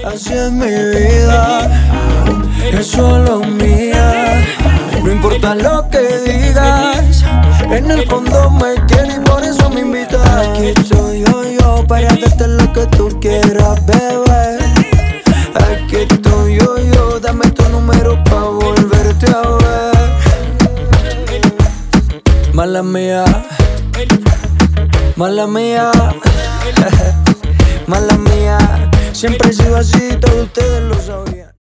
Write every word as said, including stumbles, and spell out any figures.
Así es mi vida, es solo mía. No importa lo que digas, en el fondo me quieres y por eso me invitas. Aquí estoy yo, yo, para darte lo que tú quieras, bebé. Aquí estoy yo, yo, dame tu número pa' volverte a ver. Mala mía, mala mía, mala mía. Siempre he sido así, todos ustedes lo sabían.